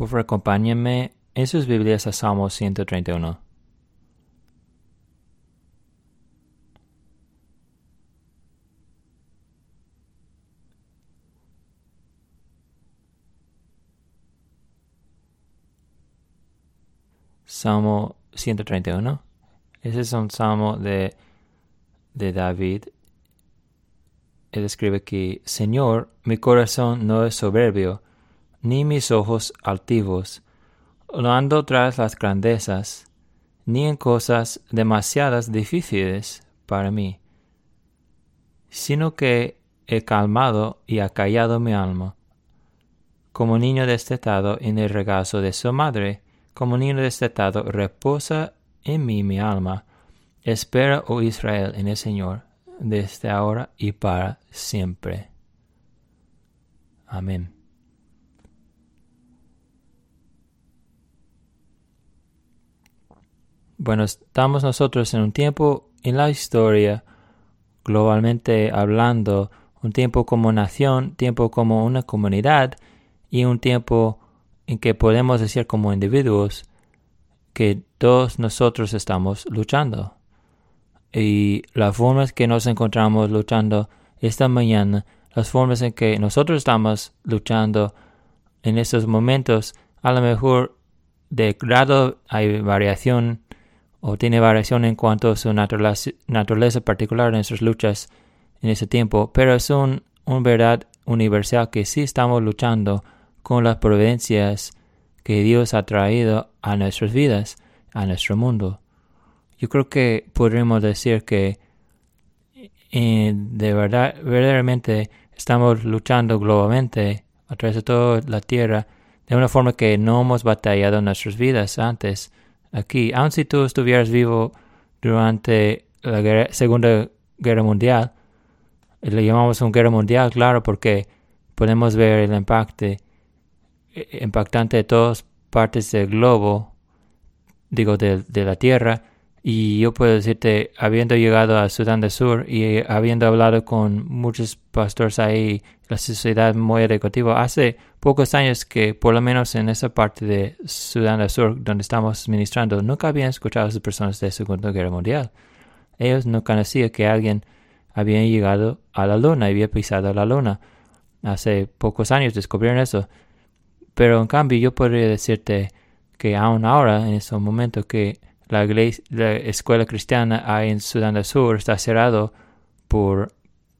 Por favor, acompáñenme en sus Biblias a Salmo 131. Salmo 131. Ese es un salmo de David. Él escribe aquí: Señor, mi corazón no es soberbio, ni mis ojos altivos. No ando tras las grandezas, ni en cosas demasiadas difíciles para mí, sino que he calmado y acallado mi alma. Como niño destetado en el regazo de su madre, como niño destetado reposa en mí mi alma. Espera, oh Israel, en el Señor, desde ahora y para siempre. Amén. Bueno, estamos nosotros en un tiempo en la historia, globalmente hablando, un tiempo como nación, tiempo como una comunidad y un tiempo en que podemos decir como individuos que todos nosotros estamos luchando. Y las formas que nos encontramos luchando esta mañana, las formas en que nosotros estamos luchando en estos momentos, a lo mejor de grado hay variación o tiene variación en cuanto a su naturaleza particular en nuestras luchas en ese tiempo, pero es una verdad universal que sí estamos luchando con las providencias que Dios ha traído a nuestras vidas, a nuestro mundo. Yo creo que podremos decir que de verdad, verdaderamente estamos luchando globalmente a través de toda la tierra de una forma que no hemos batallado en nuestras vidas antes. Aquí, aun si tú estuvieras vivo durante la Segunda Guerra Mundial, le llamamos una guerra mundial, claro, porque podemos ver el impactante de todas partes del globo, de la tierra. Y yo puedo decirte, habiendo llegado a Sudán del Sur y habiendo hablado con muchos pastores ahí, la sociedad muy educativa, hace pocos años que por lo menos en esa parte de Sudán del Sur donde estamos ministrando, nunca habían escuchado a esas personas de la Segunda Guerra Mundial. Ellos no conocían que alguien había llegado a la luna, había pisado la luna. Hace pocos años descubrieron eso. Pero en cambio yo podría decirte que aún ahora, en ese momento, que la escuela cristiana ahí en Sudán del Sur está cerrado por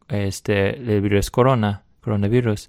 el virus coronavirus,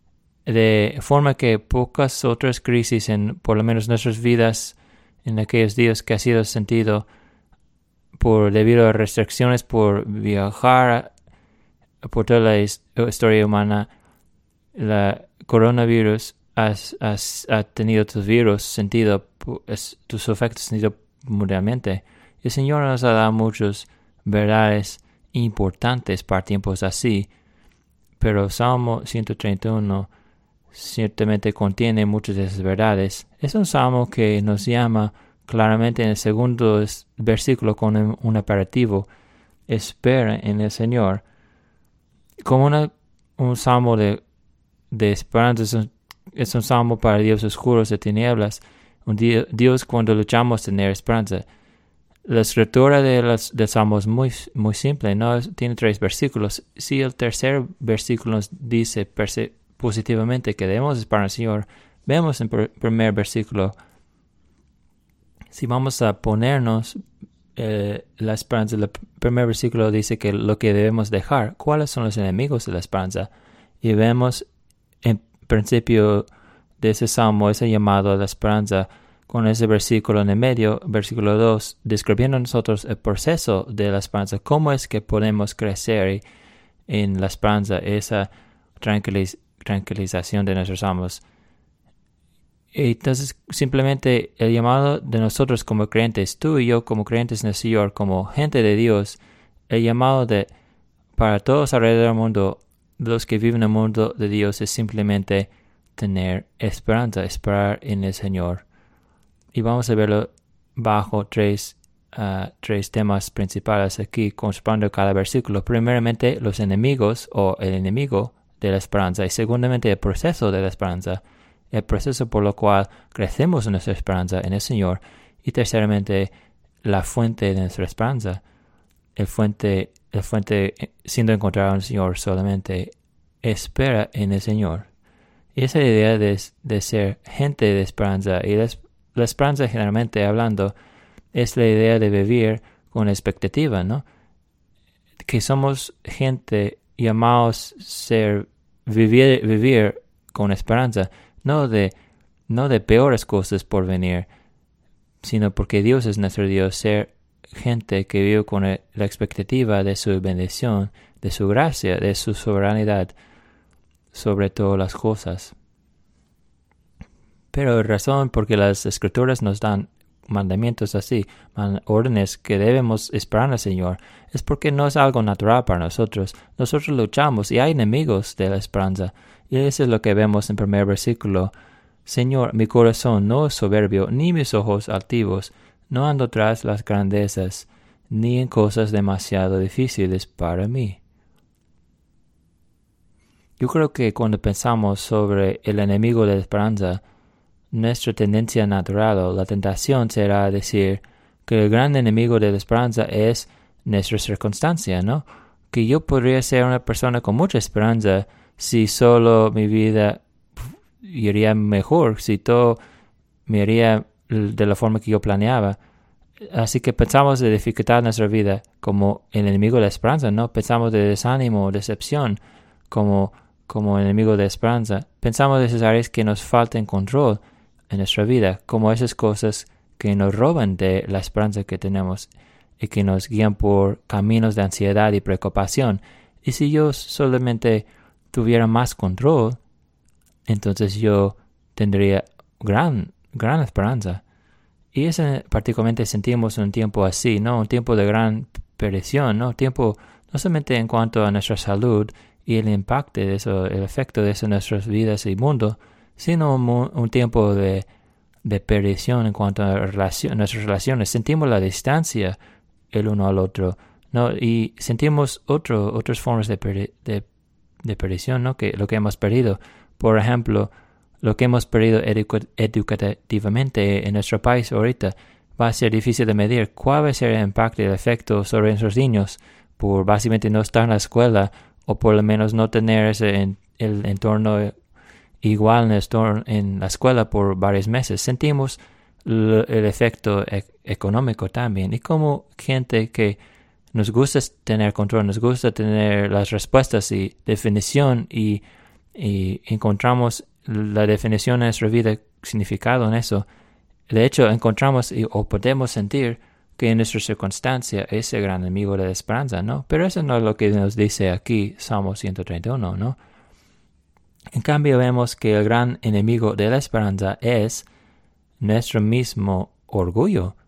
de forma que pocas otras crisis por lo menos nuestras vidas en aquellos días que ha sido sentido debido a restricciones por viajar por toda la historia humana, la coronavirus ha tenido tus virus sentido, tus efectos sentido mundialmente. El Señor nos ha dado muchas verdades importantes para tiempos así, pero Salmo 131 ciertamente contiene muchas de esas verdades. Es un salmo que nos llama claramente en el segundo versículo con un imperativo: espera en el Señor. Como un salmo de esperanza, es un salmo para Dios oscuros de tinieblas. Dios, cuando luchamos, tener esperanza. La escritura del salmo es muy, muy simple, ¿no? Tiene 3 versículos. Si el tercer versículo nos dice positivamente que debemos esperar al Señor, vemos en el primer versículo, si vamos a ponernos la esperanza, el primer versículo dice que lo que debemos dejar, ¿cuáles son los enemigos de la esperanza? Y vemos en principio de ese salmo, ese llamado a la esperanza, con ese versículo en el medio, versículo 2, describiendo nosotros el proceso de la esperanza, cómo es que podemos crecer en la esperanza, esa tranquilización de nuestros almas. Entonces, simplemente el llamado de nosotros como creyentes, tú y yo como creyentes en el Señor, como gente de Dios, el llamado para todos alrededor del mundo, los que viven en el mundo de Dios, es simplemente tener esperanza, esperar en el Señor. Y vamos a verlo bajo tres temas principales aquí, correspondiendo a cada versículo. Primeramente, los enemigos o el enemigo de la esperanza, y segundamente el proceso de la esperanza, el proceso por lo cual crecemos en nuestra esperanza en el Señor. Y terceramente, la fuente de nuestra esperanza. El fuente siendo encontrado en el Señor solamente espera en el Señor. Y esa idea de ser gente de esperanza, y la esperanza generalmente hablando, es la idea de vivir con expectativa, ¿no? Que somos gente llamados vivir con esperanza, no de peores cosas por venir, sino porque Dios es nuestro Dios, ser gente que vive con la expectativa de su bendición, de su gracia, de su soberanidad sobre todas las cosas. Pero la razón por que las Escrituras nos dan mandamientos así, órdenes que debemos esperar al Señor, es porque no es algo natural para nosotros. Nosotros luchamos y hay enemigos de la esperanza. Y eso es lo que vemos en el primer versículo. Señor, mi corazón no es soberbio, ni mis ojos altivos. No ando tras las grandezas, ni en cosas demasiado difíciles para mí. Yo creo que cuando pensamos sobre el enemigo de la esperanza, nuestra tendencia natural o la tentación será decir que el gran enemigo de la esperanza es nuestra circunstancia, ¿no? Que yo podría ser una persona con mucha esperanza si solo mi vida iría mejor, si todo me iría de la forma que yo planeaba. Así que pensamos de dificultad en nuestra vida como el enemigo de la esperanza, ¿no? Pensamos de desánimo, decepción como enemigo de esperanza. Pensamos de esas áreas que nos faltan control en nuestra vida, como esas cosas que nos roban de la esperanza que tenemos y que nos guían por caminos de ansiedad y preocupación. Y si yo solamente tuviera más control, entonces yo tendría gran esperanza. Y eso particularmente sentimos en un tiempo así, ¿no? Un tiempo de gran perdición, ¿no? Tiempo no solamente en cuanto a nuestra salud y el impacto de eso, el efecto de eso en nuestras vidas y mundo, sino un tiempo de perdición en cuanto a nuestras relaciones. Sentimos la distancia el uno al otro, ¿no? Y sentimos otras formas de perdición, ¿no? Que lo que hemos perdido. Por ejemplo, lo que hemos perdido educativamente en nuestro país ahorita va a ser difícil de medir. ¿Cuál va a ser el impacto y el efecto sobre nuestros niños por básicamente no estar en la escuela o por lo menos no tener el entorno igual en la escuela por varios meses? Sentimos el efecto económico también. Y como gente que nos gusta tener control, nos gusta tener las respuestas y definición y encontramos la definición de nuestra vida, significado en eso. De hecho, encontramos o podemos sentir que en nuestra circunstancia es el gran enemigo de la esperanza, ¿no? Pero eso no es lo que nos dice aquí Salmo 131, ¿no? En cambio, vemos que el gran enemigo de la esperanza es nuestro mismo orgullo.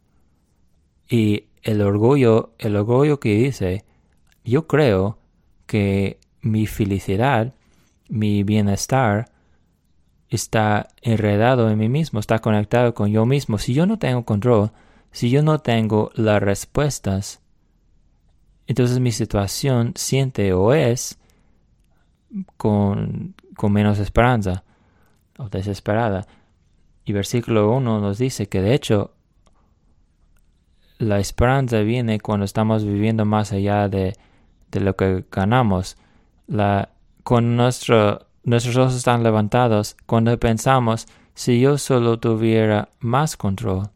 Y el orgullo que dice, yo creo que mi felicidad, mi bienestar, está enredado en mí mismo, está conectado con yo mismo. Si yo no tengo control, si yo no tengo las respuestas, entonces mi situación siente o es con menos esperanza o desesperada. Y versículo 1 nos dice que de hecho la esperanza viene cuando estamos viviendo más allá de lo que ganamos. Con nuestros ojos están levantados cuando pensamos, si yo solo tuviera más control,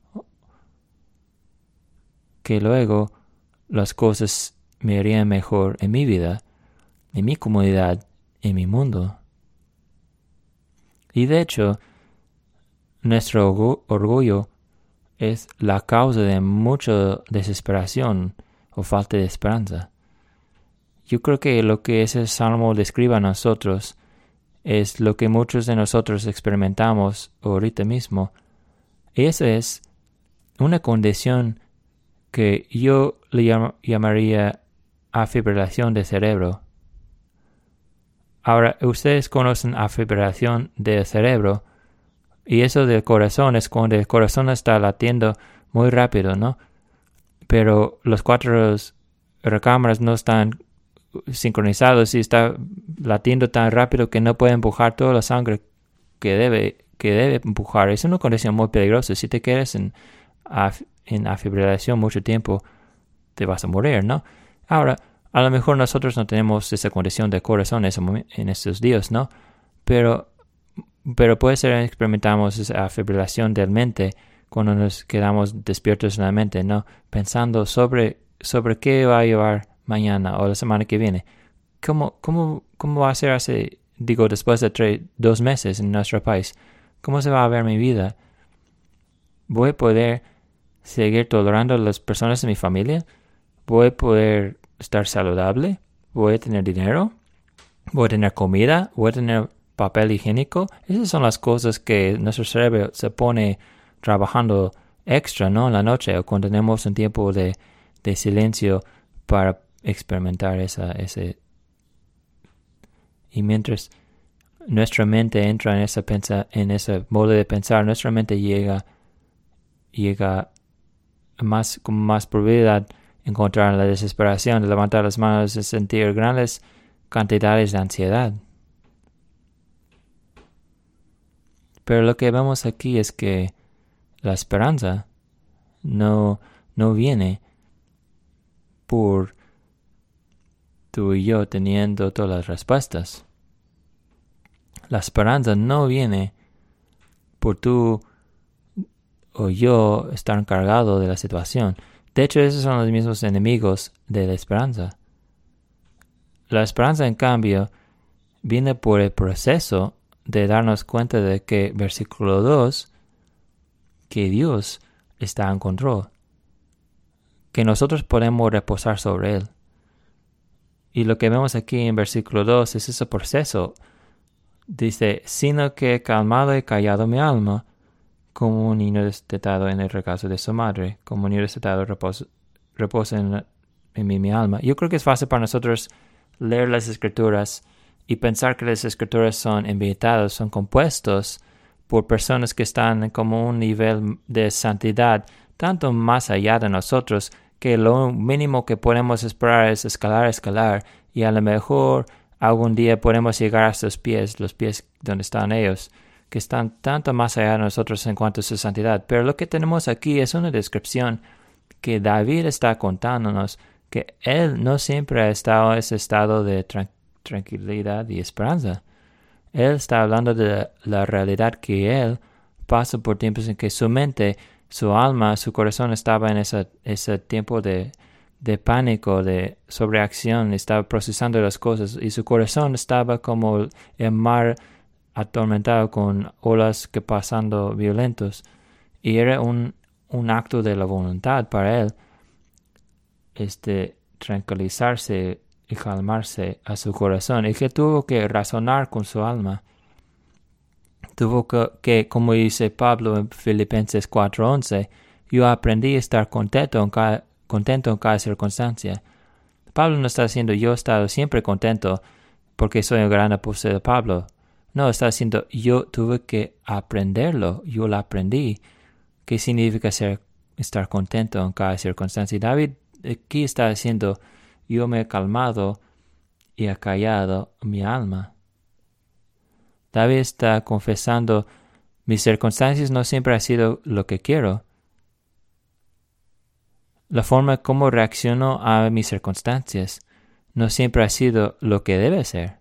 que luego las cosas me irían mejor en mi vida, en mi comunidad, en mi mundo. Y de hecho, nuestro orgullo es la causa de mucha desesperación o falta de esperanza. Yo creo que lo que ese salmo describe a nosotros es lo que muchos de nosotros experimentamos ahorita mismo. Y esa es una condición que yo le llamaría afibrilación de cerebro. Ahora, ustedes conocen afibrilación del cerebro, y eso del corazón es cuando el corazón está latiendo muy rápido, ¿no? Pero los 4 recámaras no están sincronizados y está latiendo tan rápido que no puede empujar toda la sangre que debe que debe empujar. Es una condición muy peligrosa. Si te quedas en afibrilación mucho tiempo, te vas a morir, ¿no? Ahora, a lo mejor nosotros no tenemos esa condición de corazón en estos días, ¿no? Pero puede ser que experimentamos esa fibrilación de mente cuando nos quedamos despiertos en la mente, ¿no? Pensando sobre qué va a llevar mañana o la semana que viene. ¿Cómo va a ser después de 2 meses en nuestro país? ¿Cómo se va a ver mi vida? ¿Voy a poder seguir tolerando a las personas de mi familia? ¿Voy a poder estar saludable? ¿Voy a tener dinero? ¿Voy a tener comida? ¿Voy a tener papel higiénico? Esas son las cosas que nuestro cerebro se pone trabajando extra, ¿no? En la noche o cuando tenemos un tiempo de silencio para experimentar ese. Y mientras nuestra mente entra en ese modo de pensar, nuestra mente llega con más probabilidad encontrar la desesperación de levantar las manos y sentir grandes cantidades de ansiedad. Pero lo que vemos aquí es que la esperanza no viene por tú y yo teniendo todas las respuestas. La esperanza no viene por tú o yo estar encargado de la situación. De hecho, esos son los mismos enemigos de la esperanza. La esperanza, en cambio, viene por el proceso de darnos cuenta de que, versículo 2, que Dios está en control, que nosotros podemos reposar sobre Él. Y lo que vemos aquí en versículo 2 es ese proceso. Dice, sino que he calmado y callado mi alma, como un niño destetado en el regazo de su madre, como un niño destetado reposa en mi alma. Yo creo que es fácil para nosotros leer las Escrituras y pensar que las Escrituras son inventadas, son compuestos por personas que están en como un nivel de santidad tanto más allá de nosotros que lo mínimo que podemos esperar es escalar y a lo mejor algún día podemos llegar a sus pies, los pies donde están ellos, que están tanto más allá de nosotros en cuanto a su santidad. Pero lo que tenemos aquí es una descripción que David está contándonos que él no siempre ha estado en ese estado de tranquilidad y esperanza. Él está hablando de la realidad que él pasa por tiempos en que su mente, su alma, su corazón estaba en ese tiempo de pánico, de sobreacción, estaba procesando las cosas y su corazón estaba como el mar atormentado con olas que pasando violentos. Y era un acto de la voluntad para él tranquilizarse y calmarse a su corazón, y que tuvo que razonar con su alma. Tuvo que, como dice Pablo en Filipenses 4:11, yo aprendí a estar contento en cada circunstancia. Pablo no está diciendo yo he estado siempre contento porque soy un gran apóstol de Pablo. No, está diciendo yo tuve que aprenderlo, yo lo aprendí. ¿Qué significa estar contento en cada circunstancia? Y David aquí está diciendo yo me he calmado y he callado mi alma. David está confesando, mis circunstancias no siempre han sido lo que quiero. La forma como reacciono a mis circunstancias no siempre ha sido lo que debe ser.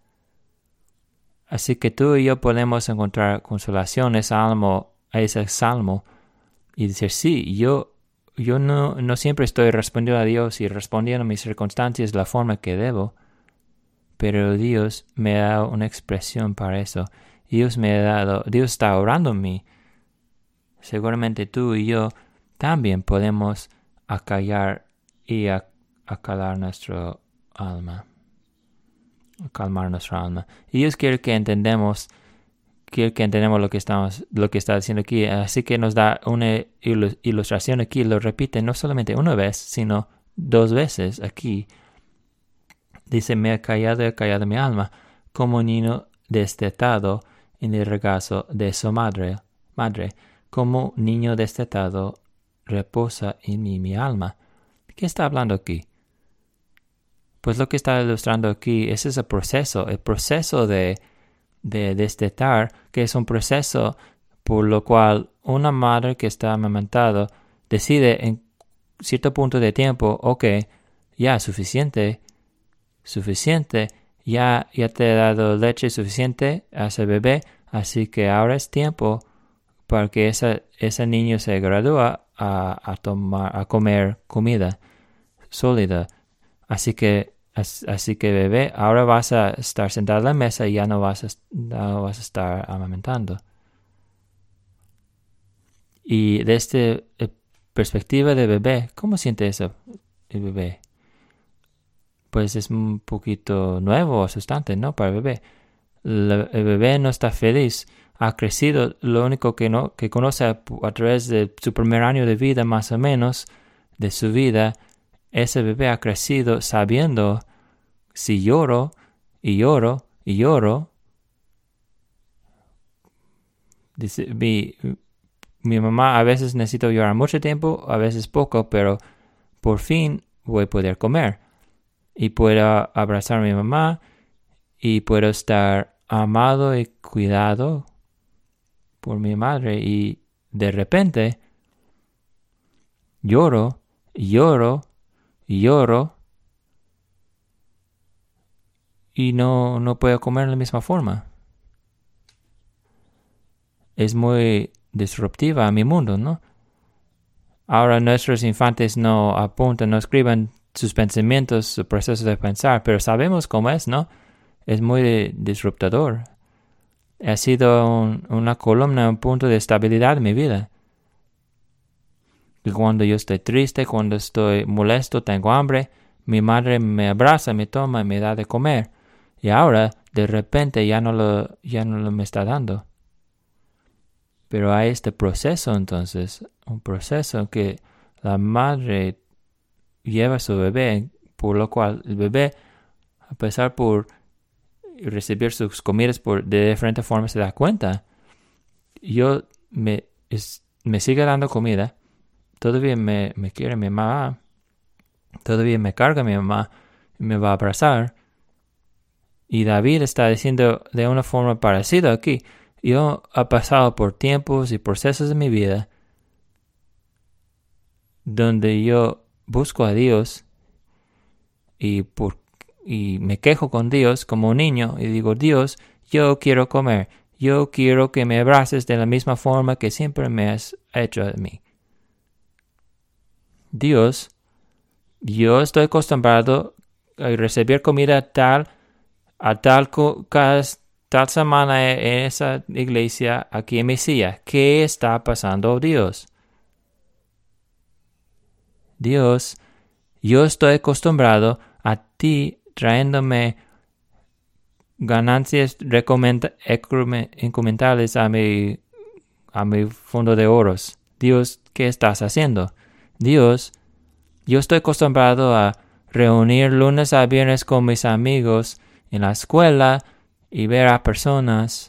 Así que tú y yo podemos encontrar consolación a ese salmo y decir, sí, yo no siempre estoy respondiendo a Dios y respondiendo a mis circunstancias de la forma que debo. Pero Dios me ha dado una expresión para eso. Dios está orando en mí. Seguramente tú y yo también podemos acallar y acalar nuestra alma. Calmar nuestra alma. Y Dios quiere que entendamos lo que está diciendo aquí. Así que nos da una ilustración aquí. Lo repite no solamente una vez, sino 2 veces aquí. Dice, me he callado mi alma, como un niño destetado en el regazo de su madre, como niño destetado reposa en mí mi alma. ¿Qué está hablando aquí? Pues lo que está ilustrando aquí es ese proceso, el proceso de de destetar, que es un proceso por lo cual una madre que está amamantado decide en cierto punto de tiempo, ok, ya suficiente, ya te he dado leche suficiente a ese bebé, así que ahora es tiempo para que ese niño se gradúa a comer comida sólida. Así que bebé, ahora vas a estar sentado en la mesa y ya no vas a estar amamantando. Y desde perspectiva de bebé, ¿cómo siente eso el bebé? Pues es un poquito nuevo, asustante, ¿no? Para el bebé. El bebé no está feliz, ha crecido, lo único que conoce a través de su primer año de vida, más o menos, de su vida, ese bebé ha crecido sabiendo si lloro y lloro y lloro. Dice, mi mamá a veces necesito llorar mucho tiempo, a veces poco, pero por fin voy a poder comer. Y puedo abrazar a mi mamá y puedo estar amado y cuidado por mi madre. Y de repente lloro y lloro y lloro y no puedo comer de la misma forma. Es muy disruptiva a mi mundo, ¿no? Ahora nuestros infantes no apuntan, no escriben sus pensamientos, su proceso de pensar, pero sabemos cómo es, ¿no? Es muy disruptador. Ha sido una columna, un punto de estabilidad en mi vida. Y cuando yo estoy triste, cuando estoy molesto, tengo hambre, mi madre me abraza, me toma y me da de comer. Y ahora, de repente, ya no lo me está dando. Pero hay este proceso entonces, un proceso que la madre lleva a su bebé, por lo cual el bebé, a pesar por recibir sus comidas de diferentes formas, se da cuenta. Me sigue dando comida, todavía me quiere mi mamá, todavía me carga mi mamá, me va a abrazar. Y David está diciendo de una forma parecida aquí. Yo he pasado por tiempos y procesos de mi vida donde yo busco a Dios y me quejo con Dios como un niño y digo, Dios, yo quiero comer, yo quiero que me abraces de la misma forma que siempre me has hecho a mí. Dios, yo estoy acostumbrado a recibir comida tal semana en esa iglesia aquí en Mesía. ¿Qué está pasando, Dios? Dios, yo estoy acostumbrado a ti trayéndome ganancias incrementales a mi fondo de oros. Dios, ¿qué estás haciendo? Dios, yo estoy acostumbrado a reunir lunes a viernes con mis amigos en la escuela y ver a personas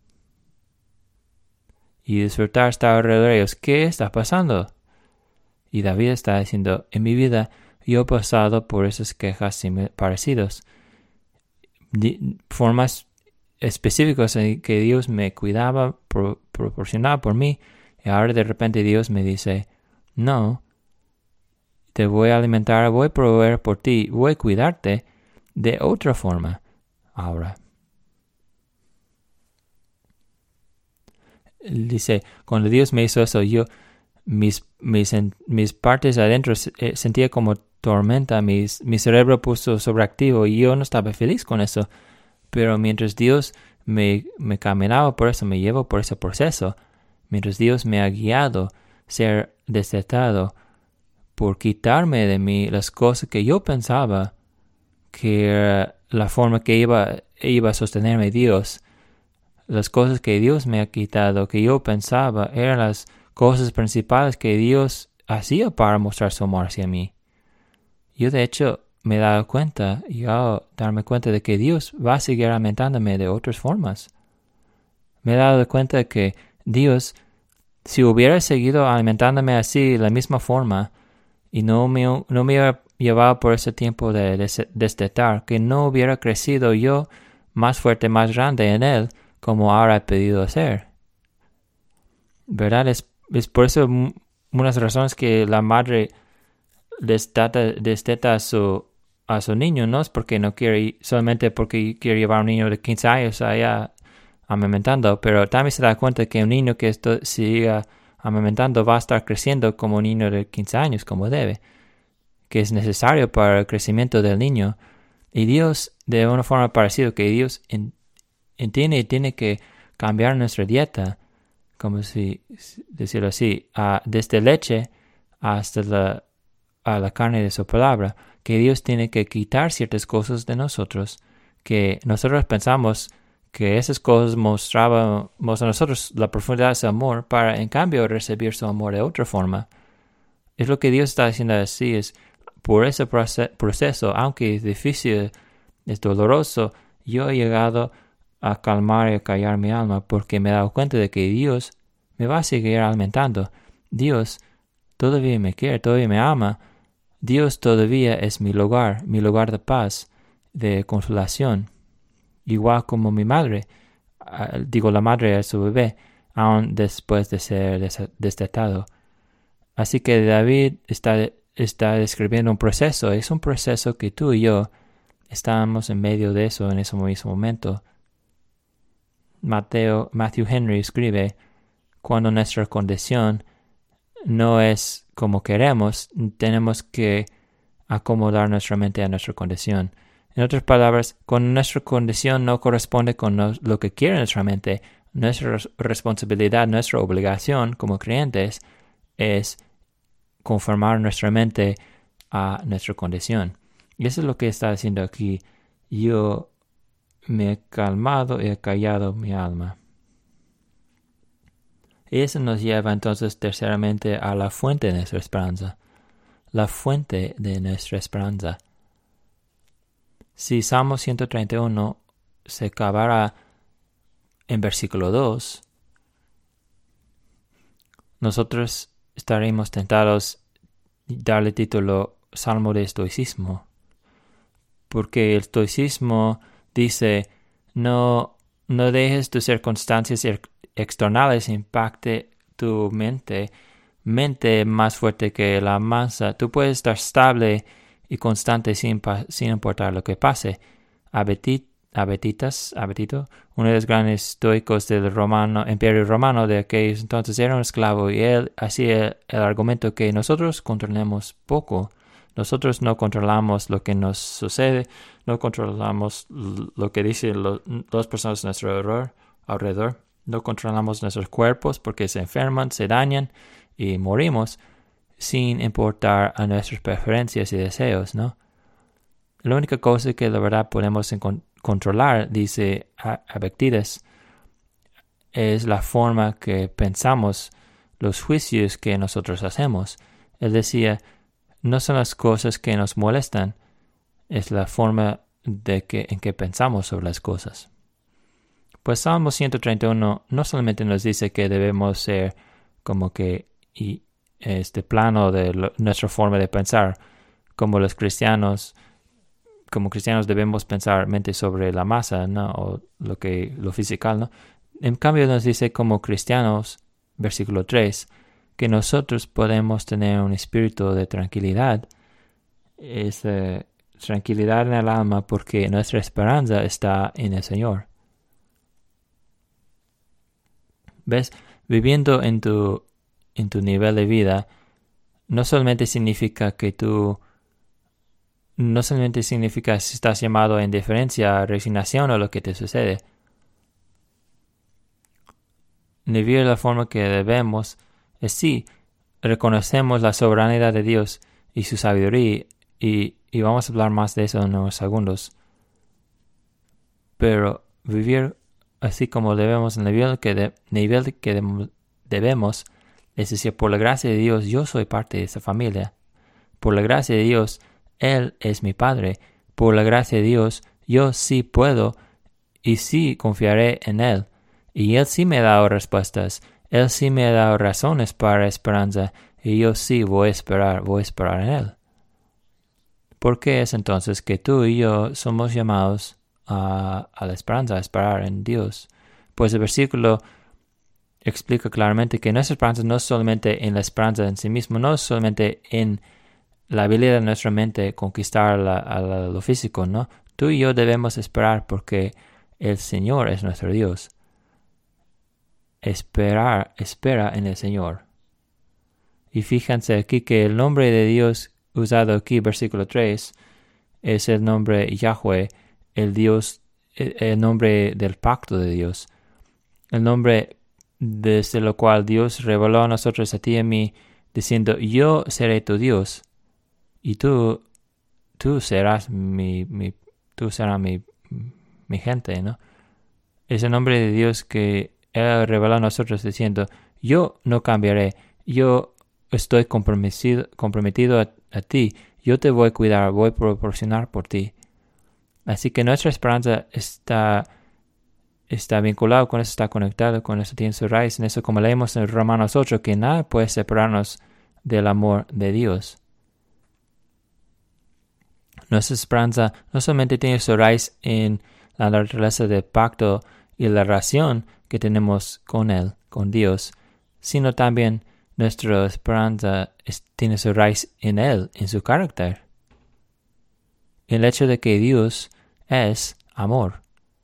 y disfrutar estar alrededor de ellos. ¿Qué está pasando? Y David está diciendo, en mi vida yo he pasado por esas quejas parecidas. Formas específicas en que Dios me cuidaba, proporcionaba por mí. Y ahora de repente Dios me dice, no, te voy a alimentar, voy a proveer por ti, voy a cuidarte de otra forma. Ahora. Dice, cuando Dios me hizo eso, yo mis partes adentro sentía como tormenta, mi cerebro puso sobreactivo y yo no estaba feliz con eso. Pero mientras Dios me caminaba por eso, me llevó por ese proceso, mientras Dios me ha guiado, ser destetado, por quitarme de mí las cosas que yo pensaba que era la forma que iba a sostenerme Dios. Las cosas que Dios me ha quitado, que yo pensaba, eran las cosas principales que Dios hacía para mostrar su amor hacia mí. Yo de hecho me he dado cuenta, darme cuenta de que Dios va a seguir alimentándome de otras formas. Me he dado cuenta de que Dios, si hubiera seguido alimentándome así, de la misma forma, y no me hubiera llevado por ese tiempo de destetar, que no hubiera crecido yo más fuerte, más grande en Él, como ahora he pedido hacer. ¿Verdad? Es por eso unas razones que la madre desteta a su niño, no es porque no quiere, solamente porque quiere llevar a un niño de 15 años allá amamentando, pero también se da cuenta que un niño que siga amamentando va a estar creciendo como un niño de 15 años, como debe, que es necesario para el crecimiento del niño. Y Dios, de una forma parecida, que Dios entiende y tiene que cambiar nuestra dieta, como si decirlo así, desde leche hasta a la carne de su palabra, que Dios tiene que quitar ciertas cosas de nosotros, que nosotros pensamos que esas cosas mostrábamos a nosotros la profundidad de su amor para en cambio recibir su amor de otra forma. Es lo que Dios está haciendo así, es por ese proceso, aunque es difícil, es doloroso, yo he llegado a calmar y a callar mi alma porque me he dado cuenta de que Dios me va a seguir alimentando. Dios todavía me quiere, todavía me ama. Dios todavía es mi lugar de paz, de consolación. Igual como mi madre, la madre de su bebé, aún después de ser destetado. Así que David está describiendo un proceso. Es un proceso que tú y yo estamos en medio de eso en ese mismo momento. Matthew Henry escribe, cuando nuestra condición no es como queremos, tenemos que acomodar nuestra mente a nuestra condición. En otras palabras, cuando nuestra condición no corresponde con lo que quiere nuestra mente, nuestra responsabilidad, nuestra obligación como creyentes es conformar nuestra mente a nuestra condición. Y eso es lo que está diciendo aquí. Yo me he calmado y he callado mi alma. Y eso nos lleva entonces terceramente a la fuente de nuestra esperanza. La fuente de nuestra esperanza. Si Salmo 131 se acabara en versículo 2, nosotros estaremos tentados darle título Salmo de estoicismo, porque el estoicismo dice, no dejes tus circunstancias externales impacte tu mente más fuerte que la masa. Tú puedes estar estable y constante sin importar lo que pase. Abetito, uno de los grandes estoicos del Imperio Romano de aquellos entonces, era un esclavo y él hacía el argumento que nosotros controlamos poco. Nosotros no controlamos lo que nos sucede, no controlamos lo que dicen las personas a nuestro alrededor, no controlamos nuestros cuerpos porque se enferman, se dañan y morimos sin importar a nuestras preferencias y deseos, ¿no? La única cosa que la verdad podemos controlar, dice Epictetus, es la forma que pensamos, los juicios que nosotros hacemos. Él decía, no son las cosas que nos molestan, es la forma en que pensamos sobre las cosas. Pues Salmo 131 no solamente nos dice que debemos ser como que plano de nuestra forma de pensar, como cristianos debemos pensar mente sobre la masa, ¿no? O lo físico, ¿no? En cambio nos dice como cristianos, versículo 3, que nosotros podemos tener un espíritu de tranquilidad, tranquilidad en el alma porque nuestra esperanza está en el Señor. ¿Ves? Viviendo en tu nivel de vida no solamente significa si estás llamado a indiferencia, resignación o lo que te sucede. Vivir de la forma que debemos es sí, reconocemos la soberanía de Dios y su sabiduría y vamos a hablar más de eso en unos segundos. Pero vivir así como debemos, en el nivel que debemos, es decir, por la gracia de Dios, yo soy parte de esa familia. Por la gracia de Dios, Él es mi Padre. Por la gracia de Dios, yo sí puedo y sí confiaré en Él. Y Él sí me ha dado respuestas. Él sí me ha dado razones para esperanza. Y yo sí voy a esperar en Él. ¿Por qué es entonces que tú y yo somos llamados a la esperanza, a esperar en Dios? Pues el versículo explica claramente que nuestra esperanza no es solamente en la esperanza en sí mismo, no es solamente en la habilidad de nuestra mente conquistar lo físico, ¿no? Tú y yo debemos esperar porque el Señor es nuestro Dios. Espera en el Señor. Y fíjense aquí que el nombre de Dios usado aquí, versículo 3, es el nombre Yahweh, el Dios, el nombre del pacto de Dios. El nombre desde lo cual Dios reveló a nosotros, a ti y a mí, diciendo, yo seré tu Dios, y tú serás mi gente, ¿no? Es el nombre de Dios que Él reveló a nosotros diciendo, yo no cambiaré, yo estoy comprometido a ti, yo te voy a cuidar, voy a proporcionar por ti. Así que nuestra esperanza está vinculado con eso, está conectado con eso, tiene su raíz en eso, como leemos en Romanos 8, que nada puede separarnos del amor de Dios. Nuestra esperanza no solamente tiene su raíz en la naturaleza del pacto y la relación que tenemos con Él, con Dios, sino también nuestra esperanza tiene su raíz en Él, en su carácter. El hecho de que Dios es amor.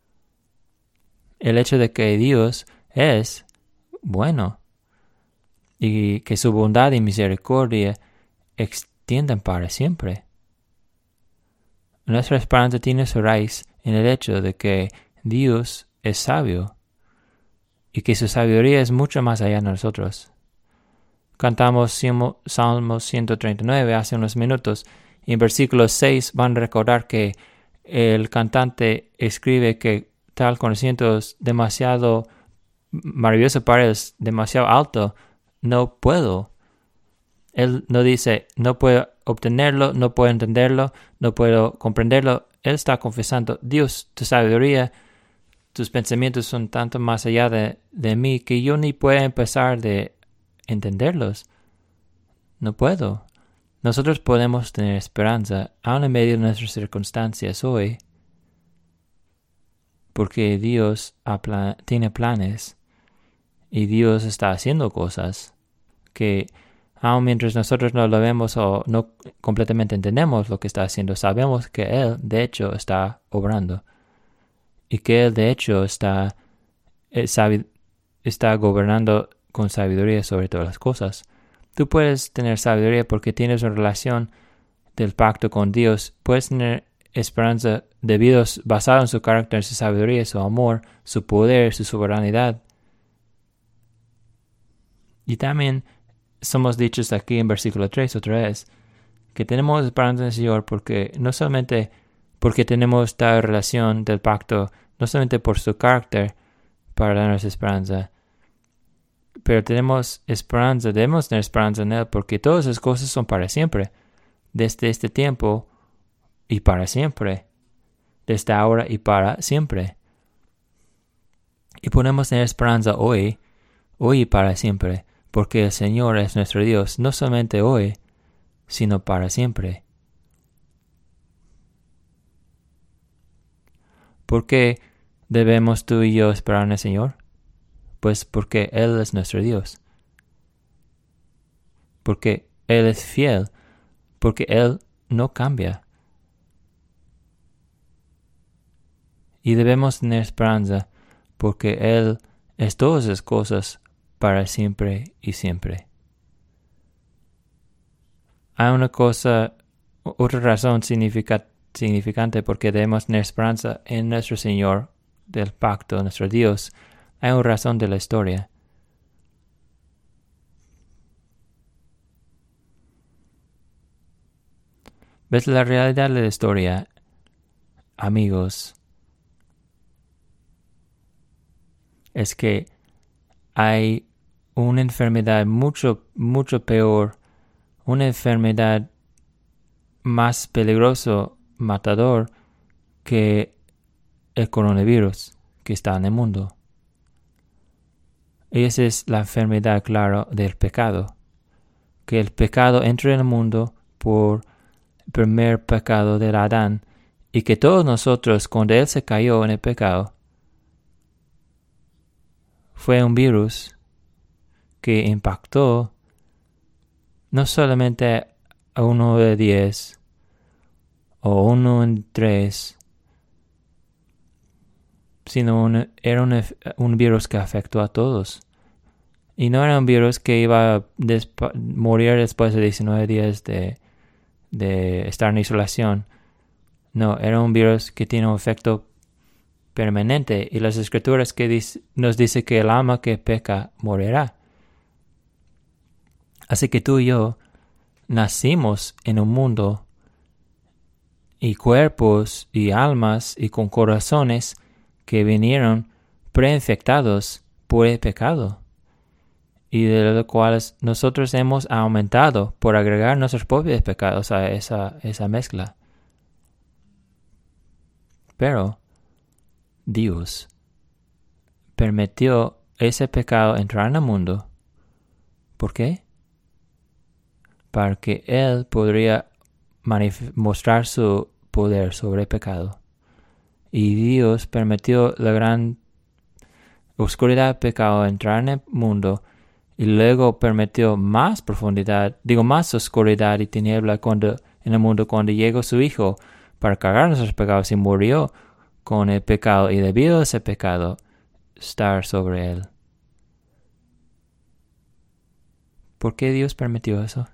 El hecho de que Dios es bueno y que su bondad y misericordia extienden para siempre. Nuestra esperanza tiene su raíz en el hecho de que Dios es sabio y que su sabiduría es mucho más allá de nosotros. Cantamos Salmo 139 hace unos minutos y en versículo 6 van a recordar que el cantante escribe que tal conocimiento es demasiado maravilloso para él, es demasiado alto, no puedo. Él no dice, no puedo obtenerlo, no puedo entenderlo, no puedo comprenderlo. Él está confesando, Dios, tu sabiduría, tus pensamientos son tanto más allá de mí que yo ni puedo empezar de entenderlos. No puedo. Nosotros podemos tener esperanza aun en medio de nuestras circunstancias hoy, porque Dios tiene planes y Dios está haciendo cosas que aun mientras nosotros no lo vemos o no completamente entendemos lo que está haciendo, sabemos que Él de hecho está obrando y que Él de hecho está gobernando con sabiduría sobre todas las cosas. Tú puedes tener sabiduría porque tienes una relación del pacto con Dios. Puedes tener esperanza basada en su carácter, su sabiduría, su amor, su poder, su soberanidad. Y también somos dichos aquí en versículo 3 otra vez que tenemos esperanza en el Señor porque no solamente porque tenemos esta relación del pacto, no solamente por su carácter para darnos esperanza, pero debemos tener esperanza en Él porque todas esas cosas son para siempre, desde este tiempo y para siempre, desde ahora y para siempre. Y podemos tener esperanza hoy y para siempre, porque el Señor es nuestro Dios, no solamente hoy, sino para siempre. ¿Por qué debemos tú y yo esperar en el Señor? Pues porque Él es nuestro Dios. Porque Él es fiel. Porque Él no cambia. Y debemos tener esperanza porque Él es todas esas cosas para siempre y siempre. Hay otra razón significante porque debemos tener esperanza en nuestro Señor del pacto, nuestro Dios. Hay una razón de la historia. ¿Ves la realidad de la historia, amigos? Es que hay una enfermedad mucho peor, una enfermedad más peligroso, matador, que el coronavirus que está en el mundo. Y esa es la enfermedad, claro, del pecado. Que el pecado entre en el mundo por el primer pecado de Adán y que todos nosotros, cuando él se cayó en el pecado, fue un virus que impactó no solamente a 1 de 10 o 1 en 3, sino era un virus que afectó a todos. Y no era un virus que iba a morir después de 19 días de estar en isolación. No, era un virus que tiene un efecto permanente. Y las escrituras nos dice que el alma que peca morirá. Así que tú y yo nacimos en un mundo y cuerpos y almas y con corazones que vinieron preinfectados por el pecado, y de los cuales nosotros hemos aumentado por agregar nuestros propios pecados a esa mezcla. Pero Dios permitió ese pecado entrar en el mundo. ¿Por qué? Para que Él podría mostrar su poder sobre el pecado. Y Dios permitió la gran oscuridad del pecado entrar en el mundo, y luego permitió más profundidad, más oscuridad y tiniebla en el mundo cuando llegó su Hijo para cargar nuestros pecados y murió con el pecado, y debido a ese pecado estar sobre Él. ¿Por qué Dios permitió eso?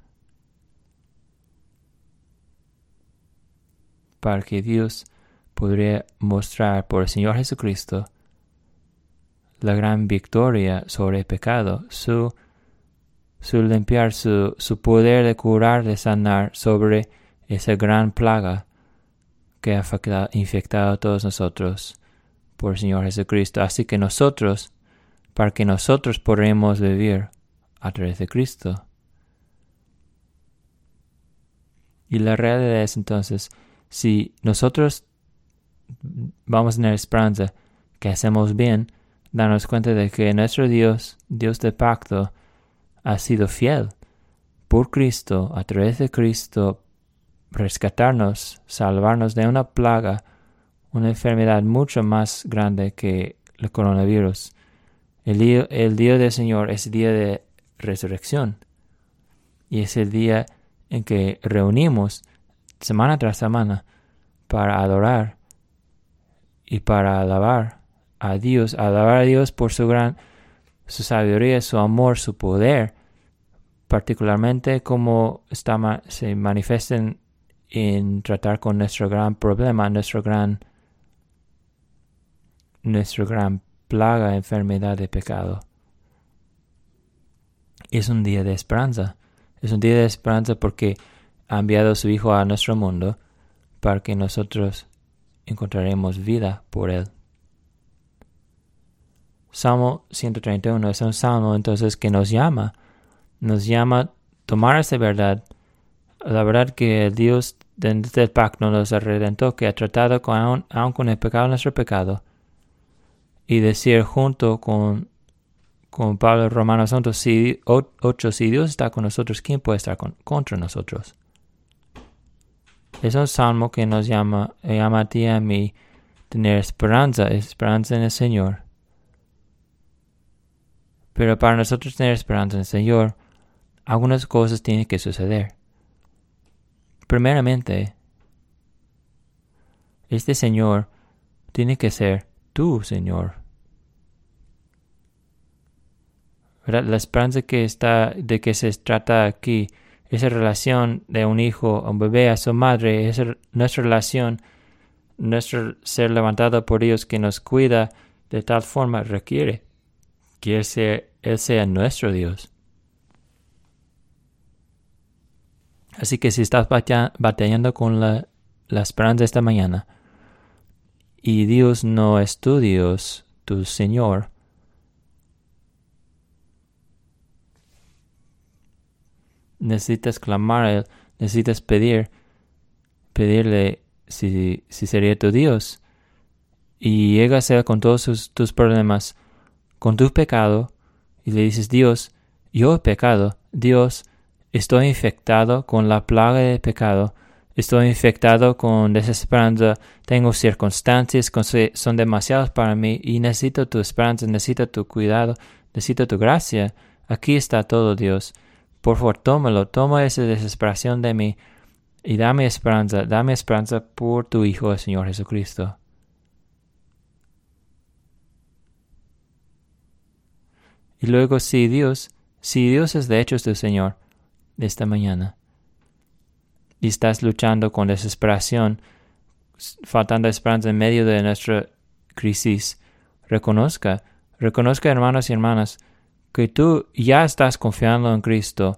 Para que Dios podría mostrar por el Señor Jesucristo la gran victoria sobre el pecado, su limpiar, su poder de curar, de sanar sobre esa gran plaga que ha infectado a todos nosotros por el Señor Jesucristo. Así que para que nosotros podamos vivir a través de Cristo. Y la realidad es entonces, si nosotros vamos a tener esperanza que hacemos bien, darnos cuenta de que nuestro Dios de pacto, ha sido fiel por Cristo, a través de Cristo, rescatarnos, salvarnos de una plaga, una enfermedad mucho más grande que el coronavirus. El día del Señor es el día de resurrección, y es el día en que reunimos semana tras semana para adorar y para alabar a Dios por su sabiduría, su amor, su poder, particularmente como se manifiestan en tratar con nuestro gran problema, nuestra gran plaga, enfermedad de pecado. Es un día de esperanza. Es un día de esperanza porque ha enviado a su Hijo a nuestro mundo para que nosotros encontraremos vida por Él. Salmo 131 es un salmo entonces que nos llama a tomar esa verdad, la verdad que el Dios del pacto nos redentó, que ha tratado aún con el pecado, nuestro pecado, y decir junto con Pablo en Romanos 8, si Dios está con nosotros, ¿quién puede estar contra nosotros? Es un salmo que nos llama a ti y a mí tener esperanza en el Señor. Pero para nosotros tener esperanza en el Señor, algunas cosas tienen que suceder. Primeramente, este Señor tiene que ser tu Señor. ¿Verdad? La esperanza de que se trata aquí, esa relación de un hijo, un bebé a su madre, nuestra relación, nuestro ser levantado por Dios que nos cuida de tal forma, requiere que Él sea nuestro Dios. Así que si estás batallando con la esperanza esta mañana, y Dios no es tu Dios, tu Señor, necesitas clamar a Él, necesitas pedirle si sería tu Dios, y llegas a Él con todos tus problemas, con tu pecado, y le dices: Dios, yo he pecado, Dios, estoy infectado con la plaga del pecado, Estoy infectado con desesperanza. Tengo circunstancias que son demasiadas para mí y necesito tu esperanza, necesito tu cuidado, necesito tu gracia. Aquí está todo, Dios. Por favor, tómalo, toma esa desesperación de mí y dame esperanza por tu Hijo, el Señor Jesucristo. Y luego, si Dios es de hecho tu Señor esta mañana y estás luchando con desesperación, faltando esperanza en medio de nuestra crisis, reconozca, hermanos y hermanas, que tú ya estás confiando en Cristo,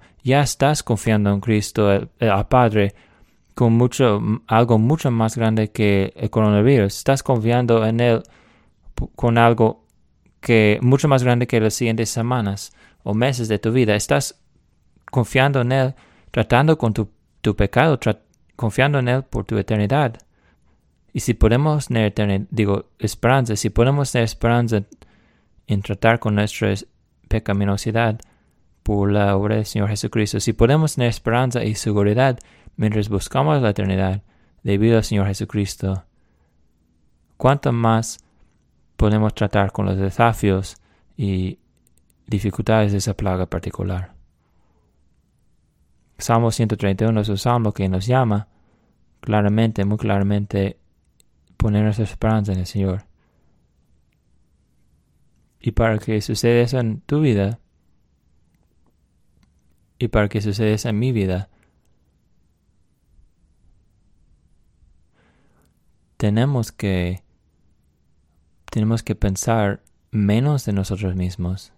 al Padre, con algo mucho más grande que el coronavirus. Estás confiando en Él con algo que mucho más grande que las siguientes semanas o meses de tu vida. Estás confiando en Él, tratando con tu pecado, confiando en Él por tu eternidad. Y si podemos tener esperanza, si podemos tener esperanza en tratar con nuestra pecaminosidad por la obra del Señor Jesucristo, si podemos tener esperanza y seguridad mientras buscamos la eternidad debido al Señor Jesucristo, ¿cuánto más podemos tratar con los desafíos y dificultades de esa plaga particular? Salmo 131 es un salmo que nos llama claramente, muy claramente, poner nuestra esperanza en el Señor. Y para que suceda eso en tu vida, y para que suceda eso en mi vida, tenemos que pensar menos de nosotros mismos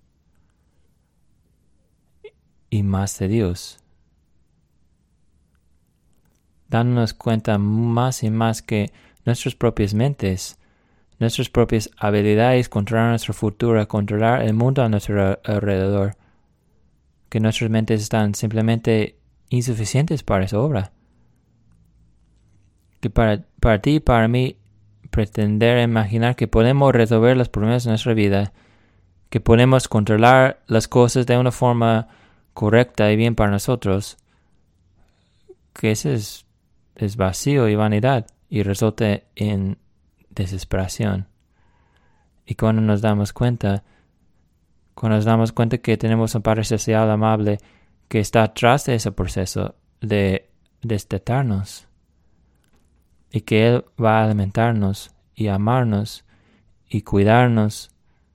y más de Dios, dándonos cuenta más y más que nuestras propias mentes, nuestras propias habilidades, controlar nuestro futuro, controlar el mundo a nuestro alrededor, que nuestras mentes están simplemente insuficientes para esa obra. Que para ti y para mí, pretender imaginar que podemos resolver los problemas de nuestra vida, que podemos controlar las cosas de una forma correcta y bien para nosotros, que ese es vacío y vanidad y resulta en desesperación. Y cuando nos damos cuenta que tenemos un Padre Celestial amable que está atrás de ese proceso de destetarnos y que Él va a alimentarnos y amarnos y cuidarnos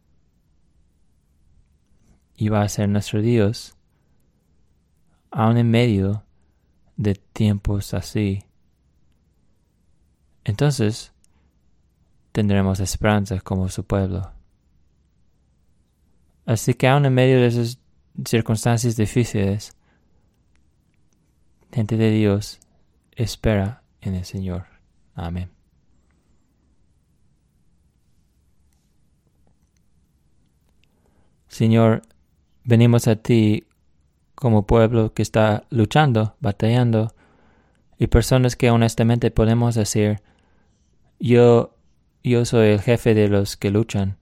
y va a ser nuestro Dios, aun en medio de tiempos así, entonces tendremos esperanza como su pueblo. Así que aun en medio de esas circunstancias difíciles, gente de Dios, espera en el Señor. Amén. Señor, venimos a ti como pueblo que está luchando, batallando, y personas que honestamente podemos decir, yo soy el jefe de los que luchan.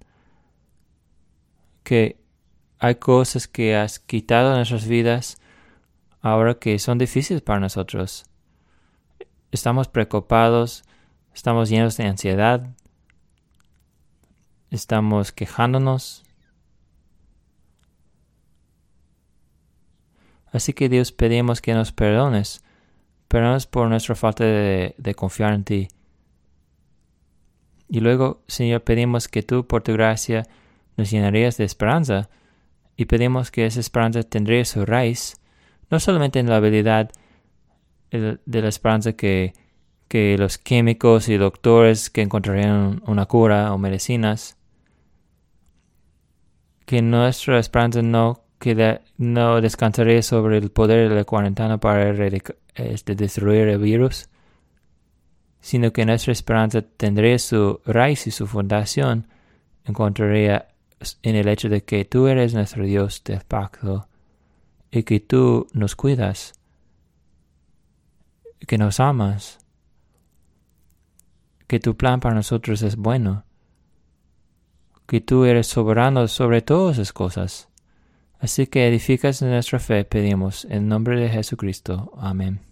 Que hay cosas que has quitado de nuestras vidas ahora que son difíciles para nosotros. Estamos preocupados, estamos llenos de ansiedad, estamos quejándonos. Así que Dios, pedimos que nos perdones por nuestra falta de confiar en ti. Y luego, Señor, pedimos que tú, por tu gracia, nos llenarías de esperanza, y pedimos que esa esperanza tendría su raíz, no solamente en la habilidad de la esperanza que los químicos y doctores que encontrarían una cura o medicinas, que nuestra esperanza no descansaría sobre el poder de la cuarentena para destruir el virus, sino que nuestra esperanza tendría su raíz y su fundación encontraría en el hecho de que tú eres nuestro Dios del pacto y que tú nos cuidas, que nos amas, que tu plan para nosotros es bueno, que tú eres soberano sobre todas esas cosas. Así que edificas nuestra fe, pedimos, en nombre de Jesucristo. Amén.